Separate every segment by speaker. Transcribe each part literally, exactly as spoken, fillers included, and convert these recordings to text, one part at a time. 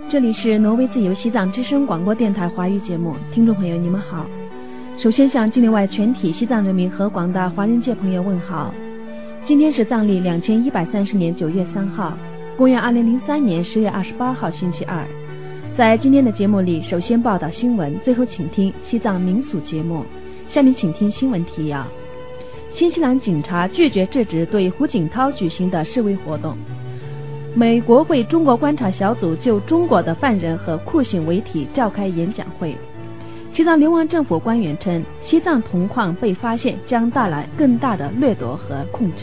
Speaker 1: 这里是挪威自由西藏之声广播电台华语节目，听众朋友你们好。首先向境内外全体西藏人民和广大华人界朋友问好。今天是藏历两千一百三十年九月三号，公元二零零三年十月二十八号星期二。在今天的节目里，首先报道新闻，最后请听西藏民俗节目。下面请听新闻提要：新西兰警察拒绝制止对胡锦涛举行的示威活动。美国会中国观察小组就中国的犯人和酷刑为题召开演讲会。西藏流亡政府官员称，西藏铜矿被发现将带来更大的掠夺和控制。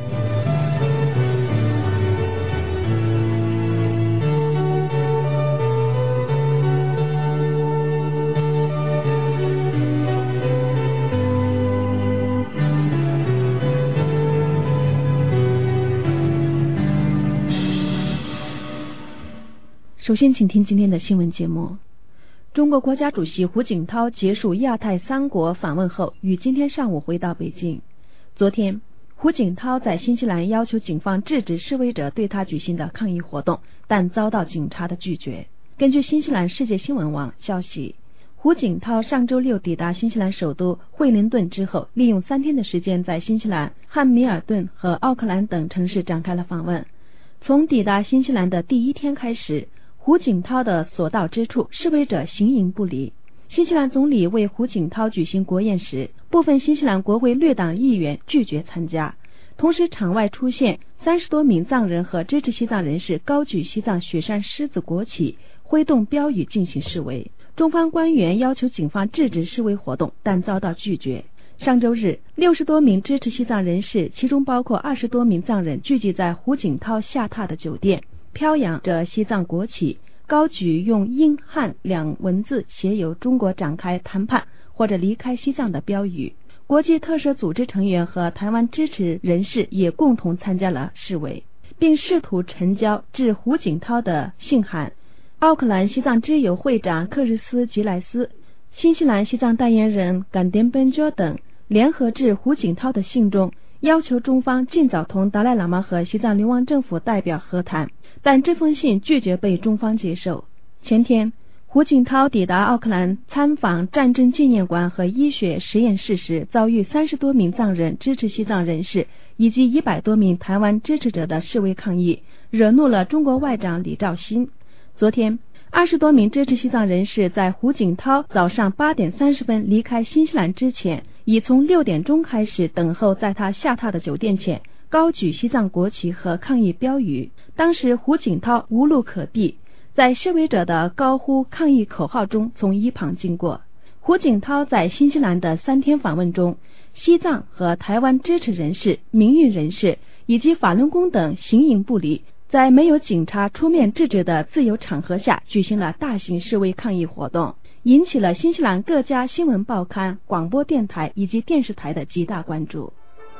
Speaker 1: 首先请听今天的新闻节目。中国国家主席胡锦涛结束亚太三国访问后，于今天上午回到北京。昨天，胡锦涛在新西兰要求警方制止示威者对他举行的抗议活动，但遭到警察的拒绝。根据新西兰世界新闻网消息，胡锦涛上周六抵达新西兰首都惠灵顿之后，利用三天的时间在新西兰汉密尔顿和奥克兰等城市展开了访问。从抵达新西兰的第一天开始，胡锦涛的所到之处，示威者形影不离。新西兰总理为胡锦涛举行国宴时，部分新西兰国会绿党议员拒绝参加。同时，场外出现三十多名藏人和支持西藏人士高举西藏雪山狮子国旗，挥动标语进行示威。中方官员要求警方制止示威活动，但遭到拒绝。上周日，六十多名支持西藏人士，其中包括二十多名藏人，聚集在胡锦涛下榻的酒店，飘扬着西藏国旗，高举用英汉两文字写有中国展开谈判或者离开西藏的标语。国际特赦组织成员和台湾支持人士也共同参加了示威，并试图呈交致胡锦涛的信函。奥克兰西藏之友会长克日斯吉莱斯、新西兰西藏代言人甘典本卓等联合致胡锦涛的信中，要求中方尽早同达赖喇嘛和西藏流亡政府代表和谈，但这封信拒绝被中方接受。前天，胡锦涛抵达奥克兰参访战争纪念馆和医学实验室时，遭遇三十多名藏人、支持西藏人士以及一百多名台湾支持者的示威抗议，惹怒了中国外长李肇欣。昨天，二十多名支持西藏人士在胡锦涛早上八点三十分离开新西兰之前，已从六点钟开始等候在他下榻的酒店前，高举西藏国旗和抗议标语。当时胡锦涛无路可避，在示威者的高呼抗议口号中从一旁经过。胡锦涛在新西兰的三天访问中，西藏和台湾支持人士、民运人士以及法轮功等形影不离，在没有警察出面制止的自由场合下举行了大型示威抗议活动，引起了新西兰各家新闻报刊、广播电台以及电视台的极大关注。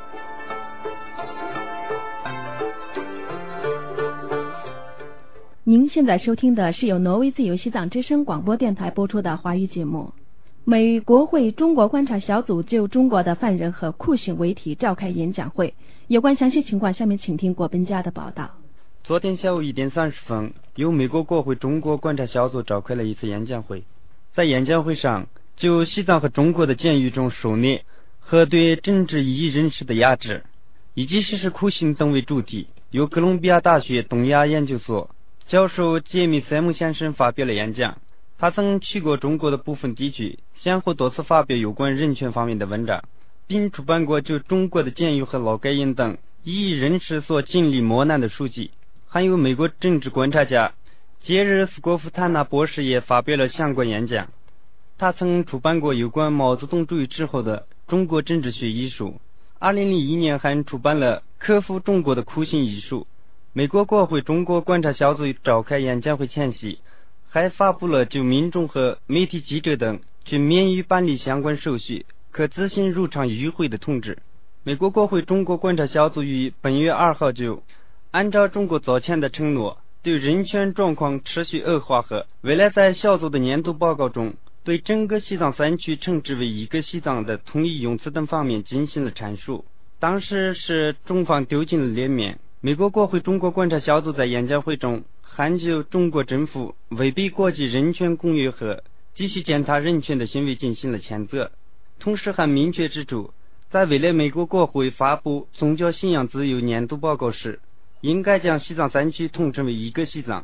Speaker 1: 您现在收听的是由挪威自由西藏之声广播电台播出的华语节目。美国会中国观察小组就中国的犯人和酷刑为题召开演讲会，有关详细情况，下面请听郭本家的报道。
Speaker 2: 昨天下午一点三十分，由美国国会中国观察小组召开了一次演讲会。在演讲会上，就西藏和中国的监狱中受虐和对政治异议人士的压制，以及实施酷刑等为主题，由哥伦比亚大学东亚研究所教授杰米·塞姆先生发表了演讲。他曾去过中国的部分地区，先后多次发表有关人权方面的文章，并出版过就中国的监狱和劳改营等异议人士所经历磨难的书籍。还有美国政治观察家杰日斯科夫坦纳博士也发表了相关演讲。他曾出版过有关毛泽东主义之后的中国政治学一书，二零零一年还出版了克服中国的酷刑一书。美国国会中国观察小组召开演讲会前夕，还发布了就民众和媒体记者等均免于办理相关手续，可自行入场与会的通知。美国国会中国观察小组于本月二号就按照中国早前的承诺，对人权状况持续恶化和未来在小组的年度报告中对整个西藏三区称之为一个西藏的统一用词等方面进行了阐述。当时是中方丢尽了脸面。美国国会中国观察小组在演讲会中喊救中国政府违背国际人权公约和继续践踏人权的行为进行了谴责，同时还明确指出，在未来美国国会发布宗教信仰自由年度报告时，应该将西藏三区统称为一个西藏。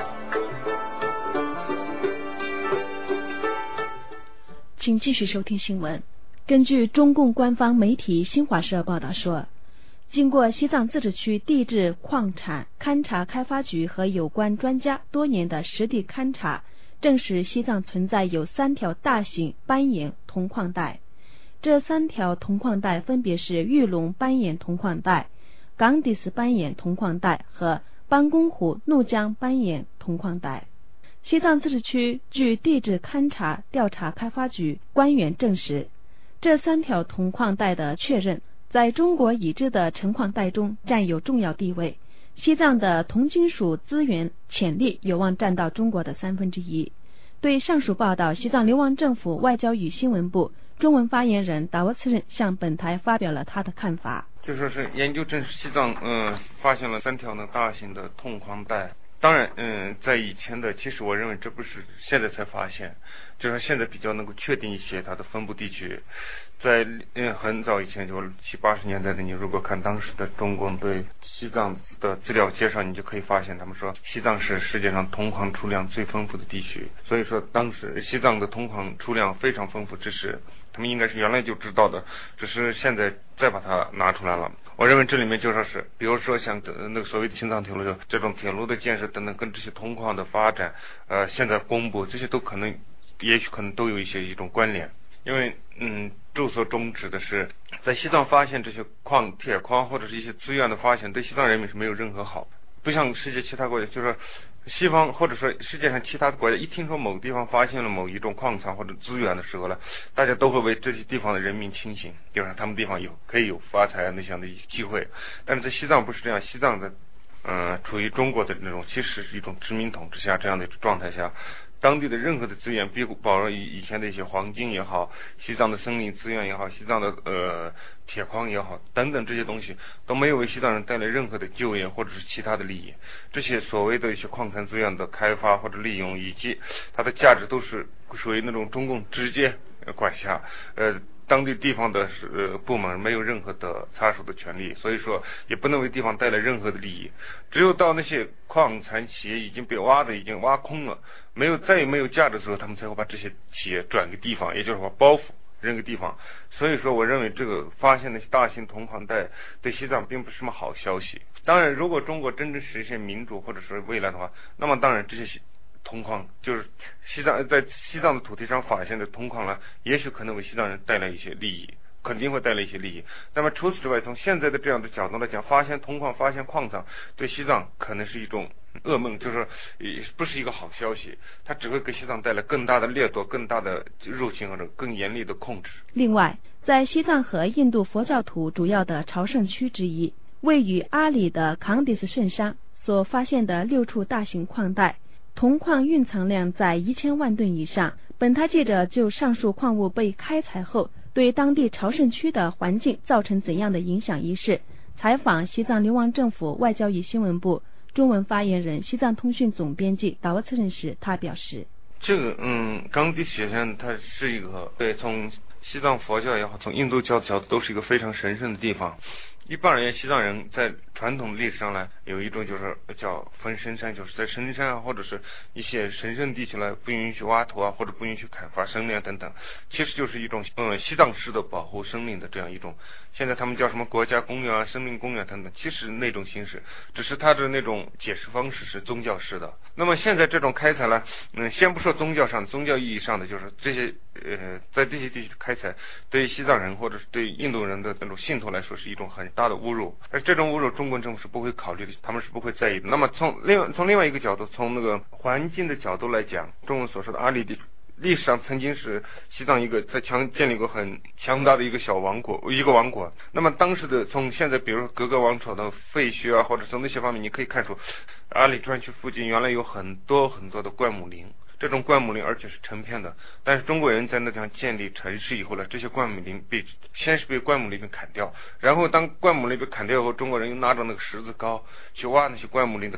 Speaker 1: 请继续收听新闻。根据中共官方媒体新华社报道说，经过西藏自治区地质矿产勘察开发局和有关专家多年的实地勘察，证实西藏存在有三条大型斑岩铜矿带。这三条铜矿带分别是玉龙斑岩铜矿带、冈底斯斑岩铜矿带和班公湖怒江斑岩铜矿带。西藏自治区据地质勘察调查开发局官员证实，这三条铜矿带的确认在中国已知的成矿带中占有重要地位，西藏的铜金属资源潜力有望占到中国的三分之一。对上述报道，西藏流亡政府外交与新闻部中文发言人达沃次任向本台发表了他的看法。
Speaker 3: 就说是研究证实西藏嗯、呃、发现了三条呢大型的铜矿带。当然嗯，在以前的其实我认为这不是现在才发现，就是现在比较能够确定一些它的分布地区。在嗯很早以前，就七八十年代的，你如果看当时的中共对西藏的资料介绍，你就可以发现他们说西藏是世界上铜矿出量最丰富的地区。所以说当时西藏的铜矿出量非常丰富，这是他们应该是原来就知道的，只是现在再把它拿出来了。我认为这里面就说是比如说像那个所谓的青藏铁路这种铁路的建设等等，跟这些铜矿的发展呃现在公布，这些都可能也许可能都有一些一种关联。因为嗯众所周知的是，在西藏发现这些矿铁矿或者是一些资源的发现，对西藏人民是没有任何好，不像世界其他国家，就是说西方或者说世界上其他的国家，一听说某个地方发现了某一种矿产或者资源的时候呢，大家都会为这些地方的人民庆幸，就让他们地方有可以有发财那样的机会。但是在西藏不是这样，西藏的嗯、呃、处于中国的那种其实是一种殖民统治下这样的状态下，当地的任何的资源，比如包括以前的一些黄金也好，西藏的森林资源也好，西藏的呃铁矿也好等等，这些东西都没有为西藏人带来任何的就业或者是其他的利益。这些所谓的一些矿产资源的开发或者利用以及它的价值都是属于那种中共直接管辖，呃当地地方的呃部门没有任何的插手的权利，所以说也不能为地方带来任何的利益。只有到那些矿产企业已经被挖的已经挖空了，没有再也没有价值的时候，他们才会把这些企业转给地方，也就是说包袱扔给地方。所以说我认为这个发现的大型铜矿带对西藏并不是什么好消息。当然如果中国真正实现民主或者是未来的话，那么当然这些铜矿就是西藏在西藏的土地上发现的铜矿呢，也许可能为西藏人带来一些利益，肯定会带来一些利益。那么除此之外，从现在的这样的角度来讲，发现铜矿发现矿藏对西藏可能是一种噩梦，就是不是一个好消息，它只会给西藏带来更大的掠夺、更大的入侵或者更严厉的控制。
Speaker 1: 另外，在西藏和印度佛教徒主要的朝圣区之一，位于阿里的康迪斯圣山所发现的六处大型矿带，铜矿蕴藏量在一千万吨以上。本台记者就上述矿物被开采后对当地朝圣区的环境造成怎样的影响一事，采访西藏流亡政府外交与新闻部中文发言人、西藏通讯总编辑达沃次任时，他表示：
Speaker 3: 这个嗯，冈底雪山它是一个对从西藏佛教也好，从印度教的角度都是一个非常神圣的地方。一般而言，西藏人在传统历史上呢，有一种就是叫分神山，就是在神山啊，或者是一些神圣地区呢，不允许挖土啊，或者不允许砍伐生灵等等，其实就是一种嗯西藏式的保护生命的这样一种。现在他们叫什么国家公园啊、生命公园等等，其实那种形式，只是它的那种解释方式是宗教式的。那么现在这种开采呢，嗯，先不说宗教上、宗教意义上的，就是这些呃，在这些地区开采，对西藏人或者是对印度人的那种信徒来说，是一种很大的侮辱。而这种侮辱，中国政府是不会考虑的，他们是不会在意的。那么从另外从另外一个角度，从那个环境的角度来讲，中文所说的阿里地历史上曾经是西藏一个在强建立过很强大的一个小王国，一个王国。那么当时的从现在比如说格格王朝的废墟啊，或者从那些方面，你可以看出阿里专区附近原来有很多很多的灌木林。这种灌木林而且是成片的，但是中国人在那地方建立城市以后呢，这些灌木林被先是被灌木林被砍掉，然后当灌木林被砍掉以后，中国人又拿着那个十字镐去挖那些灌木林的根，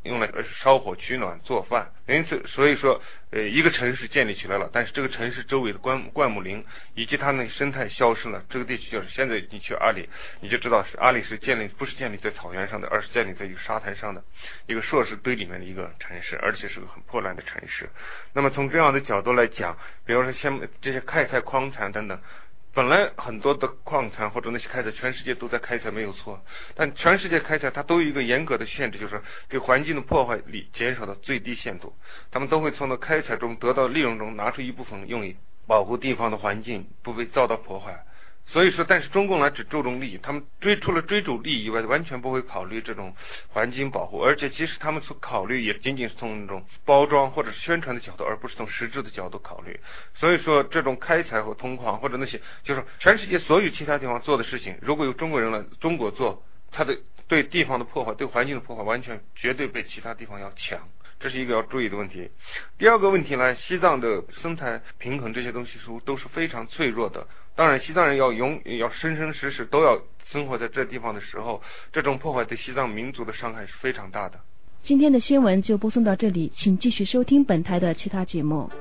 Speaker 3: 用来烧火取暖做饭。因此所以说呃一个城市建立起来了，但是这个城市周围的灌灌木林以及它那生态消失了。这个地区就是现在你去阿里你就知道是阿里是建立不是建立在草原上的，而是建立在一个沙滩上的一个设施堆里面的一个城市，而且是个很破烂的城市。那么从这样的角度来讲，比如说像这些开采矿产等等，本来很多的矿产或者那些开采全世界都在开采没有错，但全世界开采它都有一个严格的限制，就是对环境的破坏力减少到最低限度，他们都会从那开采中得到利润中拿出一部分用于保护地方的环境不被遭到破坏。所以说但是中共呢只注重利益，他们追除了追逐利益以外完全不会考虑这种环境保护，而且其实他们所考虑也仅仅是从那种包装或者是宣传的角度，而不是从实质的角度考虑。所以说这种开采和通矿或者那些就是全世界所有其他地方做的事情，如果有中国人来中国做，它的对地方的破坏对环境的破坏完全绝对比其他地方要强，这是一个要注意的问题。第二个问题呢，西藏的生态平衡这些东西是都是非常脆弱的。当然西藏人要永要生生世世都要生活在这地方的时候，这种破坏对西藏民族的伤害是非常大的。
Speaker 1: 今天的新闻就播送到这里，请继续收听本台的其他节目。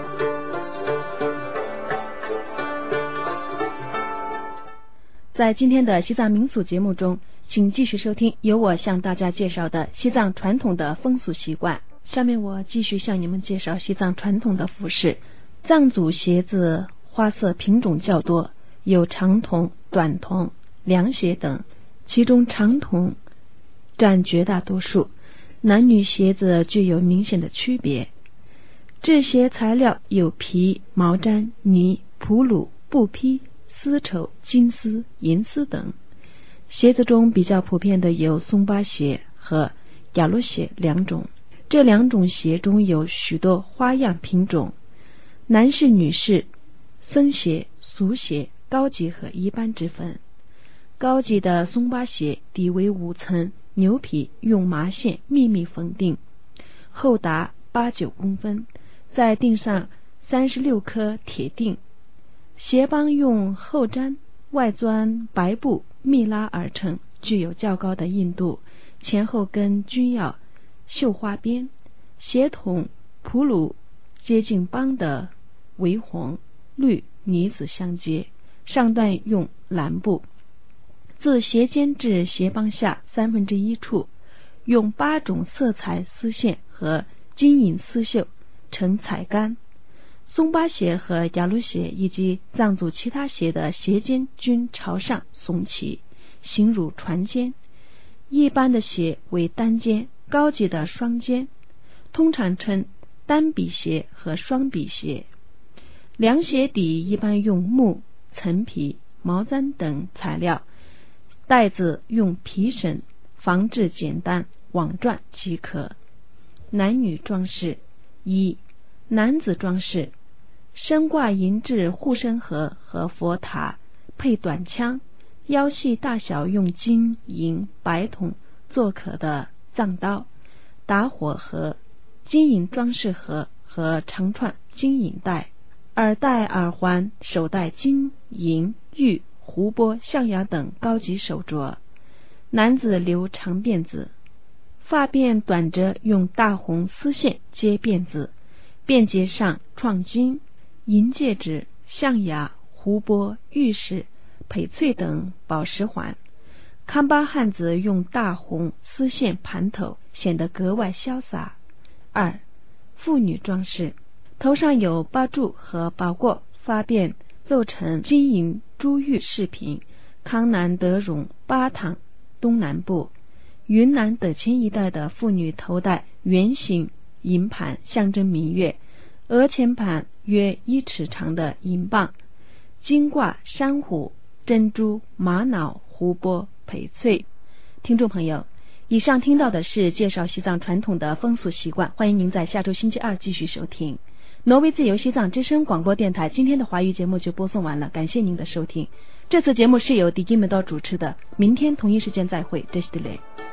Speaker 1: 在今天的西藏民俗节目中，请继续收听由我向大家介绍的西藏传统的风俗习惯。下面我继续向你们介绍西藏传统的服饰。藏族鞋子花色品种较多，有长筒、短筒、凉鞋等，其中长筒占绝大多数。男女鞋子具有明显的区别。制鞋材料有皮、毛毡、呢、蒲鲁、布匹、丝绸、金丝、银丝等。鞋子中比较普遍的有松巴鞋和雅鲁鞋两种，这两种鞋中有许多花样品种。男士、女士僧鞋、俗鞋、高级和一般之分。高级的松巴鞋底为五层牛皮，用麻线秘密缝定，厚达八九公分，再钉上三十六颗铁钉。鞋帮用厚毡外钻白布密拉而成，具有较高的硬度，前后跟均要绣花边。鞋筒普鲁接近帮的为红、绿、呢子相接，上段用蓝布，自鞋尖至鞋帮下三分之一处，用八种色彩丝线和金银丝绣成彩杆。松巴鞋和雅鲁鞋以及藏族其他鞋的鞋尖均朝上耸起，形如船尖。一般的鞋为单尖，高级的双尖，通常称单笔鞋和双笔鞋。凉鞋底一般用木、层皮、毛毡等材料，带子用皮绳，防治简单，网状即可。男女装饰。一、男子装饰，身挂银质护身盒和佛塔，配短枪，腰系大小用金银白铜做可的藏刀、打火盒、金银装饰盒和长串金银带，耳带耳环，手戴金银玉湖泊象牙等高级手镯。男子留长辫子，发辫短着用大红丝线接辫子，辫结上创金银戒指、象牙、湖泊、玉石、翡翠等宝石环。康巴汉子用大红丝线盘头，显得格外潇洒。二、妇女装饰，头上有巴柱和宝过，发辫奏成金银珠玉饰品。康南德荣、巴塘东南部、云南德钦一带的妇女头戴圆形银盘，象征明月，额前盘约一尺长的银棒，金挂珊瑚、珍珠、玛瑙、湖泊、翡翠。听众朋友，以上听到的是介绍西藏传统的风俗习惯，欢迎您在下周星期二继续收听。挪威自由西藏之声广播电台今天的华语节目就播送完了，感谢您的收听。这次节目是由迪基门道主持的，明天同一时间再会，这是 delay。